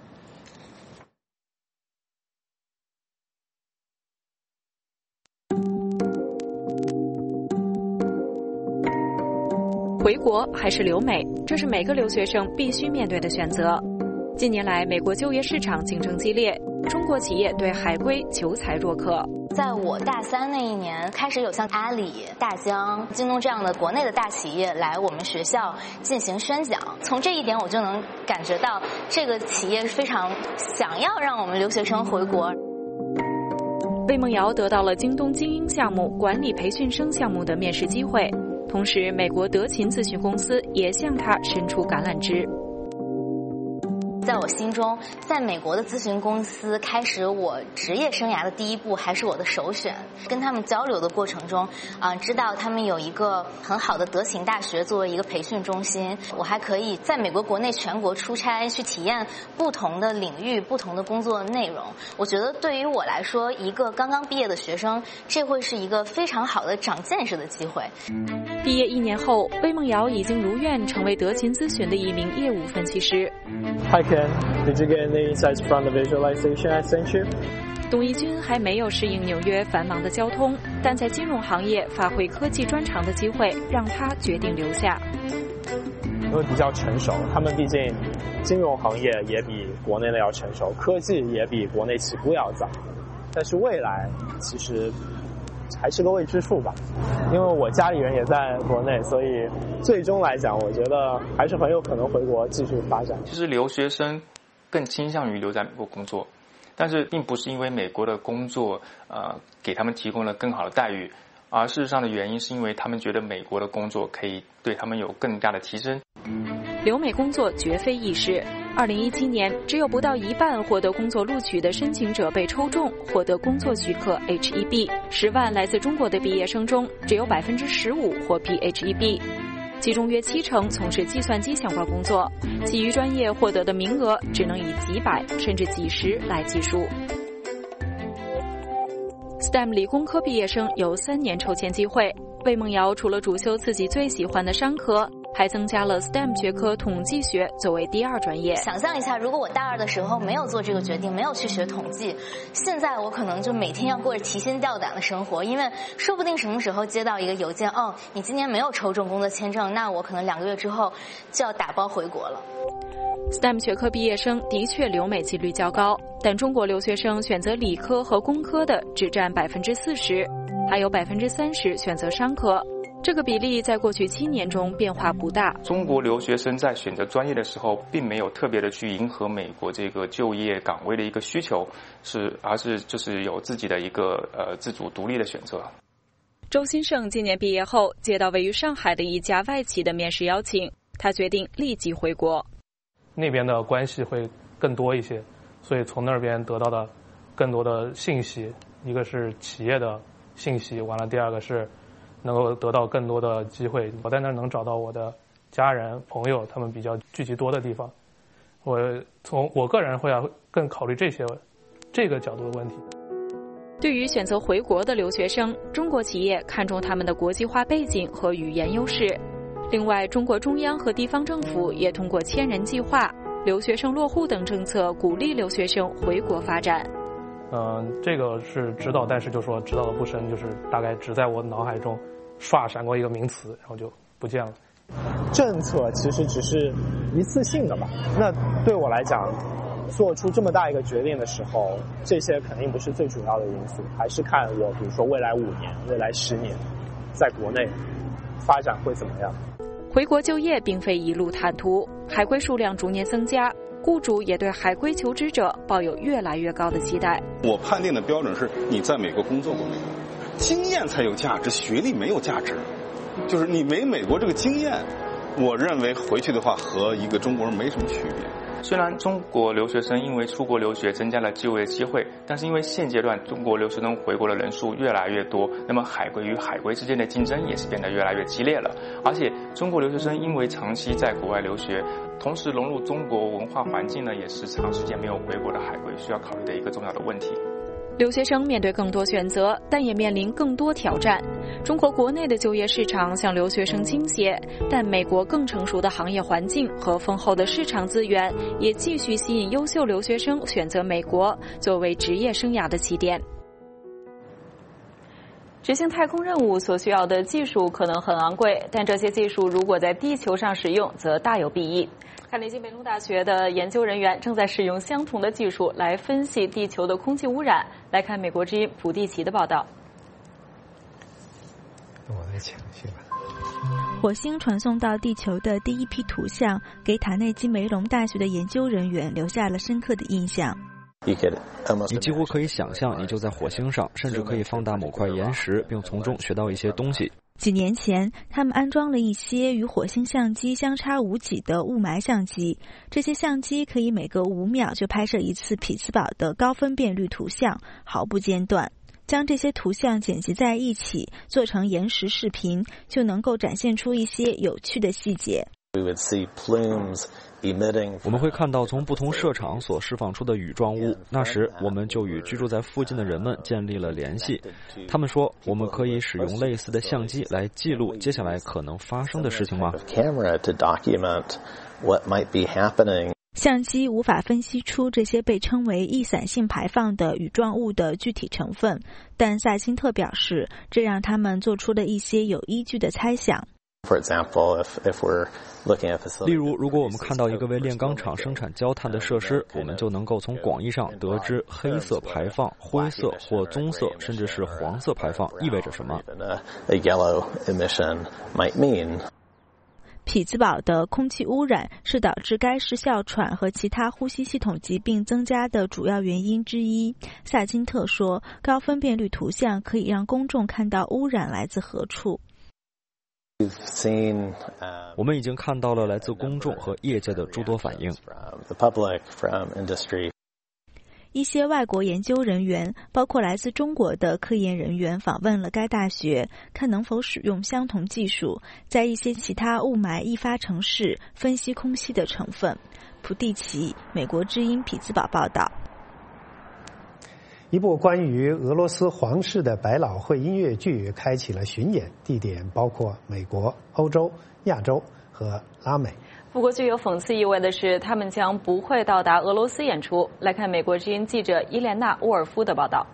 回国还是留美？这是每个留学生必须面对的选择。近年来，美国就业市场竞争激烈，中国企业对海归求才若渴。 在我大三那一年，开始有像阿里、大疆、京东这样的国内的大企业来我们学校进行宣讲。从这一点，我就能感觉到这个企业非常想要让我们留学生回国。 魏梦瑶得到了京东精英项目管理培训生项目的面试机会，同时美国德勤咨询公司也向他伸出橄榄枝。 在我心中，在美国的咨询公司开始我职业生涯的第一步还是我的首选。跟他们交流的过程中，啊、呃，知道他们有一个很好的德勤大学作为一个培训中心，我还可以在美国国内全国出差去体验不同的领域、不同的工作内容。我觉得对于我来说，一个刚刚毕业的学生，这会是一个非常好的长见识的机会。 毕业一年后，魏梦瑶已经如愿成为德勤咨询的一名业务分析师。 Hi Ken, did you get any insights from the visualization I sent you? 董一军还没有适应纽约繁忙的交通，但在金融行业发挥科技专长的机会让他决定留下。 因为比较成熟，他们毕竟金融行业也比国内的要成熟，科技也比国内起步要早，但是未来其实还是个未知数吧。因为我家里人也在国内，所以最终来讲，我觉得还是很有可能回国继续发展。 其实留学生更倾向于留在美国工作，但是并不是因为美国的工作呃给他们提供了更好的待遇，而事实上的原因是因为他们觉得美国的工作可以对他们有更大的提升。 留美工作绝非易事。二零一七年，只有不到一半获得工作录取的申请者被抽中，获得工作许可 H 一 B。十万来自中国的毕业生中，只有百分之十五获批 H 一 B， 其中约七成从事计算机相关工作，其余专业获得的名额只能以几百甚至几十来计数。S T E M 理工科毕业生有三年抽签机会。魏梦瑶除了主修自己最喜欢的商科，还增加了 S T E M 学科统计学作为第二专业。 想象一下，如果我大二的时候没有做这个决定，没有去学统计，现在我可能就每天要过着提心吊胆的生活，因为说不定什么时候接到一个邮件，哦，你今年没有抽中工作签证，那我可能两个月之后就要打包回国了。 S T E M 学科毕业生的确留美几率较高，但中国留学生选择理科和工科的只占百分之四十，还有百分之三十选择商科。这个比例在过去七年中变化不大。 中国留学生在选择专业的时候，并没有特别的去迎合美国这个就业岗位的一个需求，是而是就是有自己的一个呃自主独立的选择。 周新胜今年毕业后，接到位于上海的一家外企的面试邀请，他决定立即回国。 那边的关系会更多一些，所以从那边得到的更多的信息，一个是企业的信息，完了第二个是能够得到更多的机会，我在那儿能找到我的家人朋友，他们比较聚集多的地方。我从我个人会要更考虑这些这个角度的问题。 对于选择回国的留学生，中国企业看重他们的国际化背景和语言优势。另外，中国中央和地方政府也通过千人计划、留学生落户等政策，鼓励留学生回国发展。 嗯、呃，这个是知道，但是就说知道的不深，就是大概只在我脑海中唰闪过一个名词，然后就不见了。 政策其实只是一次性的吧，那对我来讲，做出这么大一个决定的时候，这些肯定不是最主要的因素，还是看我比如说未来五年、未来十年，在国内发展会怎么样。 回国就业并非一路坦途，海归数量逐年增加，雇主也对海归求职者抱有越来越高的期待。 我判定的标准是你在美国工作过没有，经验才有价值，学历没有价值。就是你没美国这个经验，我认为回去的话和一个中国人没什么区别。 虽然中国留学生因为出国留学增加了就业机会，但是因为现阶段中国留学生回国的人数越来越多，那么海归与海归之间的竞争也是变得越来越激烈了。而且中国留学生因为长期在国外留学，同时融入中国文化环境呢，也是长时间没有回国的海归需要考虑的一个重要的问题。 留学生面对更多选择，但也面临更多挑战。中国国内的就业市场向留学生倾斜，但美国更成熟的行业环境和丰厚的市场资源也继续吸引优秀留学生选择美国作为职业生涯的起点。执行太空任务所需要的技术可能很昂贵，但这些技术如果在地球上使用，则大有裨益。卡内基梅隆大学的研究人员正在使用相同的技术来分析地球的空气污染。来看美国之音普蒂奇的报道。 我来抢去吧。 火星传送到地球的第一批图像，给卡内基梅隆大学的研究人员留下了深刻的印象。 你几乎可以想象你就在火星上，甚至可以放大某块岩石，并从中学到一些东西。 几年前，他们安装了一些与火星相机相差无几的雾霾相机。这些相机可以每隔五秒就拍摄一次匹兹堡的高分辨率图像，毫不间断。将这些图像剪辑在一起，做成延时视频，就能够展现出一些有趣的细节。 我们会看到从不同射场所释放出的羽状物，那时我们就与居住在附近的人们建立了联系。他们说，我们可以使用类似的相机来记录接下来可能发生的事情吗？ 相机无法分析出这些被称为易散性排放的羽状物的具体成分，但萨辛特表示，这让他们做出了一些有依据的猜想。 例如，如果我们看到一个为炼钢厂生产焦炭的设施，我们就能够从广义上得知黑色排放、灰色或棕色甚至是黄色排放意味着什么。 匹兹堡的空气污染是导致该市哮喘和其他呼吸系统疾病增加的主要原因之一。萨金特说，高分辨率图像可以让公众看到污染来自何处。 我们已经看到了来自公众和业界的诸多反应。 一些外国研究人员，包括来自中国的科研人员，访问了该大学，看能否使用相同技术，在一些其他雾霾易发城市分析空气的成分。普蒂奇，美国之音匹兹堡报道。 一部关于俄罗斯皇室的百老汇音乐剧开启了巡演，地点包括美国、欧洲、亚洲和拉美。 不过具有讽刺意味的是，他们将不会到达俄罗斯演出。来看美国之音记者伊莲娜·沃尔夫的报道。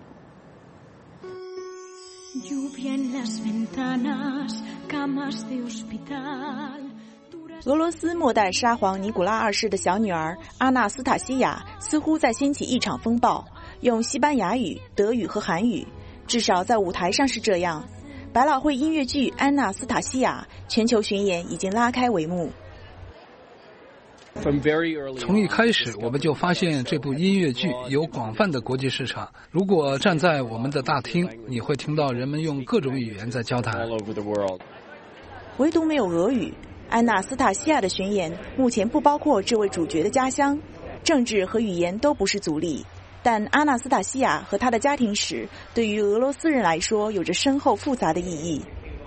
俄罗斯末代沙皇尼古拉二世的小女儿阿纳斯塔西亚似乎在掀起一场风暴，用西班牙语、德语和韩语，至少在舞台上是这样。百老汇音乐剧《安娜斯塔西亚》全球巡演已经拉开帷幕。 从一开始，我们就发现这部音乐剧有广泛的国际市场。如果站在我们的大厅，你会听到人们用各种语言在交谈， 唯独没有俄语。安娜斯塔西亚的巡演目前不包括这位主角的家乡，政治和语言都不是阻力。但阿纳斯塔西亚和她的家庭史对于俄罗斯人来说有着深厚复杂的意义。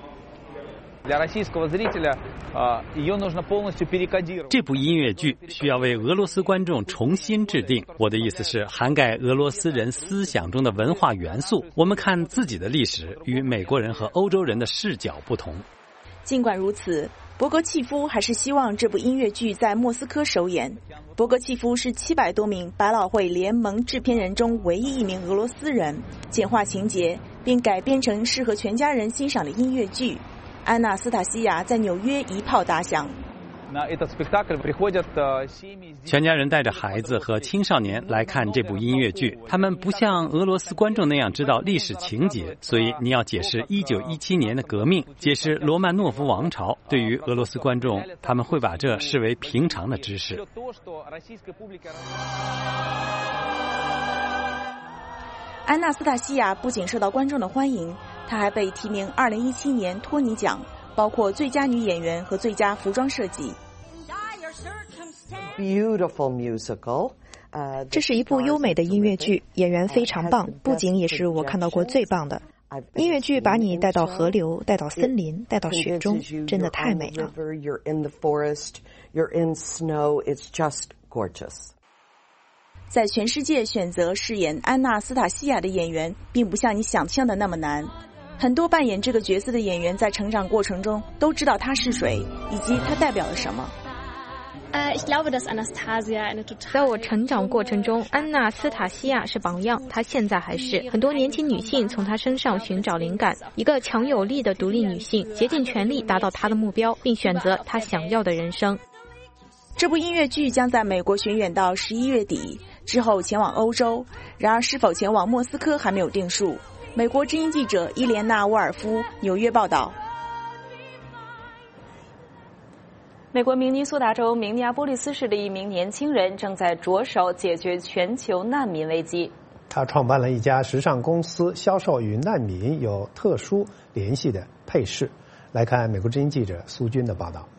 这部音乐剧需要为俄罗斯观众重新制定，我的意思是涵盖俄罗斯人思想中的文化元素。我们看自己的历史与美国人和欧洲人的视角不同。 尽管如此，博格契夫还是希望这部音乐剧在莫斯科首演。博格契夫是七百多名百老汇联盟制片人中唯一一名俄罗斯人，简化情节并改编成适合全家人欣赏的音乐剧。安娜斯塔西亚在纽约一炮打响。 全家人带着孩子和青少年来看这部音乐剧，他们不像俄罗斯观众那样知道历史情节，所以你要解释一九一七年的革命，解释罗曼诺夫王朝。对于俄罗斯观众，他们会把这视为平常的知识。 安娜斯塔西亚不仅受到观众的欢迎，她还被提名二零一七年托尼奖，包括最佳女演员和最佳服装设计。 Beautiful musical. 这是一部优美的音乐剧，演员非常棒，布景也是我看到过最棒的。音乐剧把你带到河流，带到森林，带到雪中，真的太美了。 在全世界选择饰演安娜斯塔西亚的演员，并不像你想象的那么难。很多扮演这个角色的演员在成长过程中都知道她是谁，以及她代表了什么。 在我成长过程中，安娜斯塔西亚是榜样，她现在还是。很多年轻女性从她身上寻找灵感，一个强有力的独立女性，竭尽全力达到她的目标，并选择她想要的人生。 这部音乐剧将在美国巡演到十一月底，之后前往欧洲。然而，是否前往莫斯科还没有定数。美国之音记者伊莲娜·沃尔夫，纽约报道。 美国明尼苏达州明尼阿波利斯市的一名年轻人正在着手解决全球难民危机。 他创办了一家时尚公司，销售与难民有特殊联系的配饰。来看美国之音记者苏军的报道。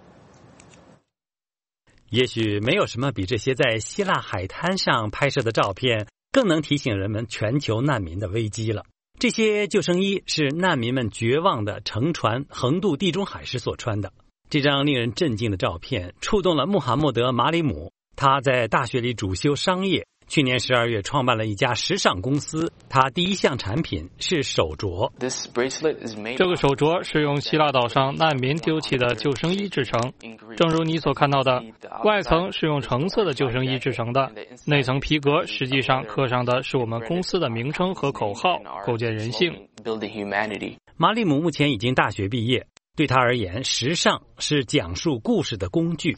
也许没有什么比这些在希腊海滩上拍摄的照片更能提醒人们全球难民的危机了。这些救生衣是难民们绝望的乘船横渡地中海时所穿的。这张令人震惊的照片触动了穆罕默德·马里姆。他在大学里主修商业， 去年十二月创办了一家时尚公司，他第一项产品是手镯。 这个手镯是用希腊岛上难民丢弃的救生衣制成，正如你所看到的，外层是用橙色的救生衣制成的，内层皮革实际上刻上的是我们公司的名称和口号，构建人性。 马里姆目前已经大学毕业，对他而言，时尚是讲述故事的工具。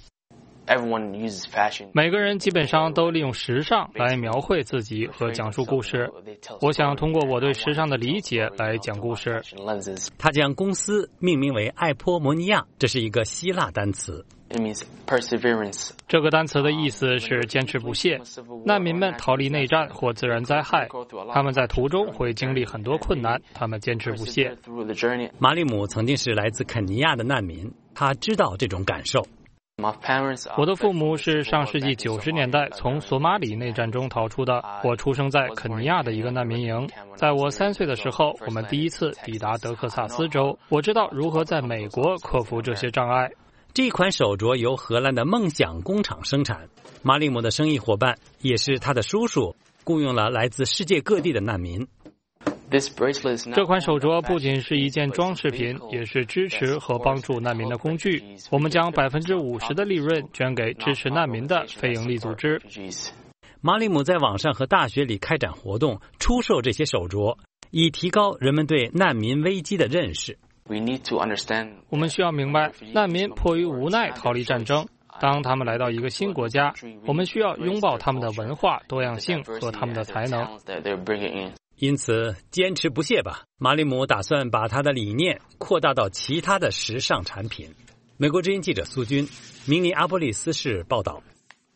每个人基本上都利用时尚来描绘自己和讲述故事。我想通过我对时尚的理解来讲故事。 他将公司命名为艾波摩尼亚，这是一个希腊单词。 这个单词的意思是坚持不懈。难民们逃离内战或自然灾害，他们在途中会经历很多困难，他们坚持不懈。 马里姆曾经是来自肯尼亚的难民，他知道这种感受。 我的父母是上世纪九十年代从索马里内战中逃出的。我出生在肯尼亚的一个难民营。在我三岁的时候，我们第一次抵达德克萨斯州。我知道如何在美国克服这些障碍。 这款手镯由荷兰的梦想工厂生产。马里姆的生意伙伴也是他的叔叔，雇佣了来自世界各地的难民。 这款手镯不仅是一件装饰品，也是支持和帮助难民的工具。我们将百分之五十的利润捐给支持难民的非营利组织。 马里姆在网上和大学里开展活动，出售这些手镯，以提高人们对难民危机的认识。 我们需要明白，难民迫于无奈逃离战争。当他们来到一个新国家，我们需要拥抱他们的文化多样性和他们的才能。 因此，坚持不懈吧！马里姆打算把他的理念扩大到其他的时尚产品。美国之音记者苏军，明尼阿波利斯市报道。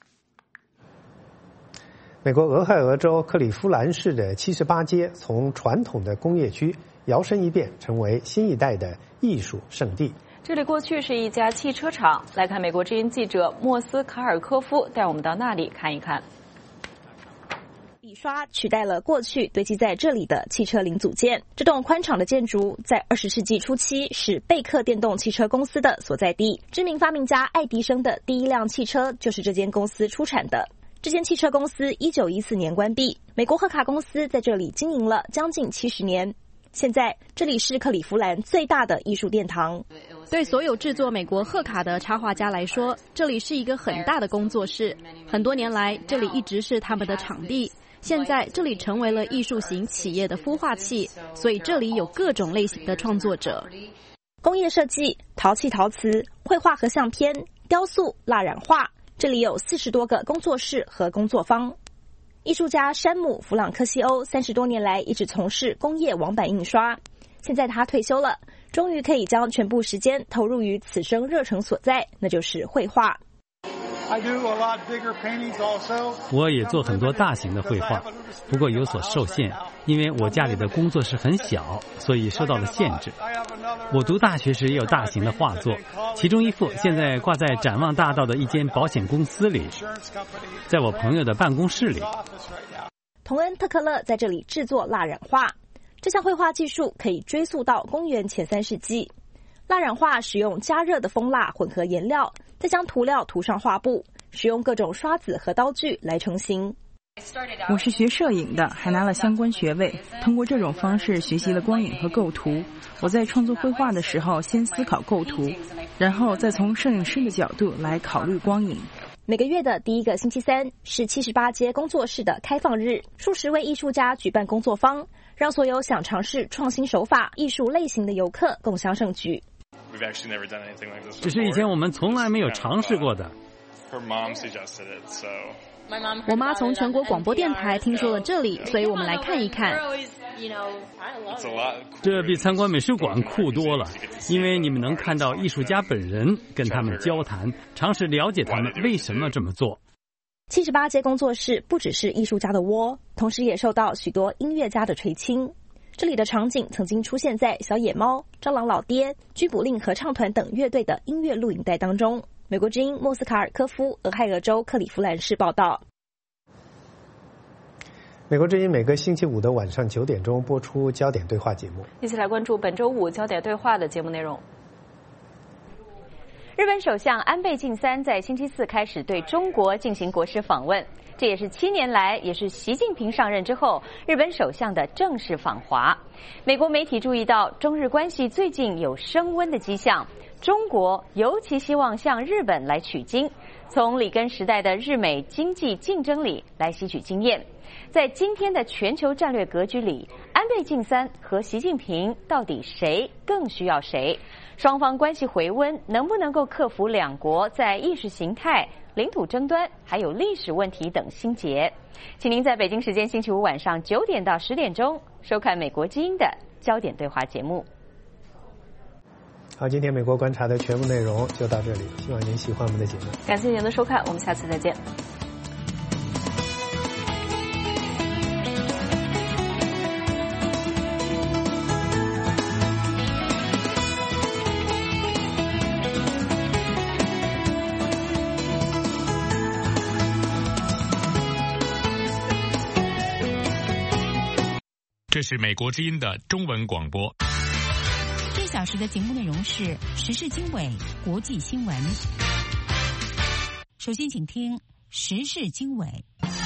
美国俄亥俄州克利夫兰市的七十八街从传统的工业区摇身一变，成为新一代的艺术圣地。 这里过去是一家汽车厂。来看美国之音记者莫斯卡尔科夫带我们到那里看一看。 笔刷取代了过去堆积在这里的汽车零组件。这栋宽敞的建筑在二十世纪初期是贝克电动汽车公司的所在地。知名发明家爱迪生的第一辆汽车就是这间公司出产的。这间汽车公司一九一四年关闭，美国贺卡公司在这里经营了将近七十年。现在这里是克利夫兰最大的艺术殿堂。 对所有制作美国贺卡的插画家来说，这里是一个很大的工作室。很多年来，这里一直是他们的场地。现在这里成为了艺术型企业的孵化器，所以这里有各种类型的创作者。 工业设计、陶器陶瓷、绘画和相片、雕塑、蜡染画，这里有四十多个工作室和工作坊。艺术家山姆·弗朗科西欧三十多年来一直从事工业网版印刷，现在他退休了，终于可以将全部时间投入于此生热忱所在，那就是绘画。 我也做很多大型的绘画，不过有所受限，因为我家里的工作室很小，所以受到了限制。我读大学时也有大型的画作，其中一幅现在挂在展望大道的一间保险公司里，在我朋友的办公室里。 同恩·特克勒在这里制作蜡染画，这项绘画技术可以追溯到公元前三世纪。蜡染画使用加热的蜂蜡混合颜料，再将涂料涂上画布，使用各种刷子和刀具来成型。 我是学摄影的，还拿了相关学位，通过这种方式学习了光影和构图。我在创作绘画的时候，先思考构图，然后再从摄影师的角度来考虑光影。 每个月的第一个星期三是七十八街工作室的开放日，数十位艺术家举办工作坊，让所有想尝试创新手法、艺术类型的游客共襄盛举。 这是以前我们从来没有尝试过的。 我妈从全国广播电台听说了这里，所以我们来看一看。 这比参观美术馆酷多了，因为你们能看到艺术家本人，跟他们交谈，尝试了解他们为什么这么做。 七十八街工作室不只是艺术家的窝，同时也受到许多音乐家的垂青。这里的场景曾经出现在小野猫、蟑螂老爹、居卜令合唱团等乐队的音乐录影带当中。美国之音莫斯卡尔科夫，俄亥俄州克利夫兰市报道。 美国之音每个星期五的晚上九点钟播出焦点对话节目。 一起来关注本周五焦点对话的节目内容。 日本首相安倍晋三在星期四开始对中国进行国事访问，这也是七年来，也是习近平上任之后日本首相的正式访华。美国媒体注意到，中日关系最近有升温的迹象，中国尤其希望向日本来取经，从里根时代的日美经济竞争里来吸取经验。在今天的全球战略格局里，安倍晋三和习近平到底谁更需要谁？双方关系回温，能不能够克服两国在意识形态、领土争端还有历史问题等心结？请您在北京时间星期五晚上九点到十点钟收看美国之音的焦点对话节目。 好，今天美国观察的全部内容就到这里，希望您喜欢我们的节目。 感谢您的收看，我们下次再见。 这是美国之音的中文广播。 这小时的节目内容是时事经纬、国际新闻。首先，请听时事经纬。